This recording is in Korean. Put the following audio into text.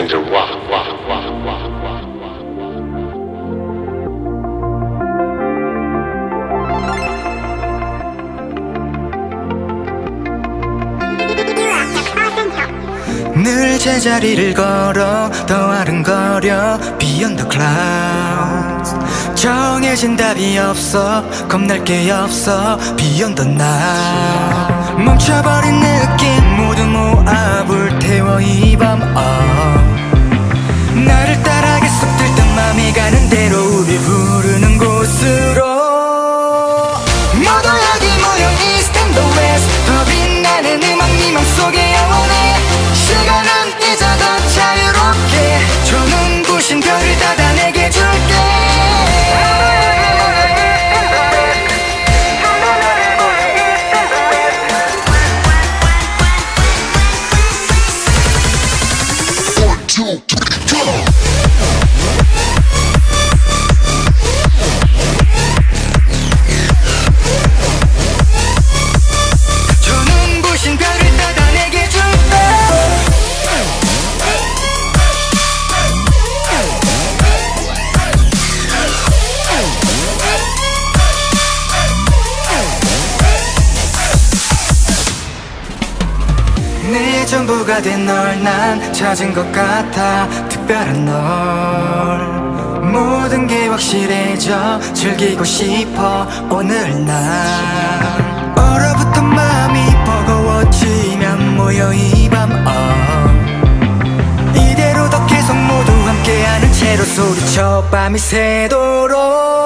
to rock. 늘 제자리를 걸어 더 아른거려 Beyond the clouds. 정해진 답이 없어, 겁날 게 없어 Beyond the night. 멈춰버린 느낌 모두 모아 불태워 이 밤 나를 따라 계속 들던 맘이 가는 대로 우릴 부르는 곳으로 모두 여기 모여 East and the West. 더 빛나는 음악 네 맘속에 영원해. 시간은 이제 더 자유롭게 저 눈부신 별을 닫아 내게 줄게. 내 전부가 된 널 난 찾은 것 같아. 특별한 널 모든 게 확실해져 즐기고 싶어 오늘 난 얼어붙은 마음이 버거워지면 모여 이 밤 이대로 더 계속 모두 함께하는 채로 소리쳐 밤이 새도록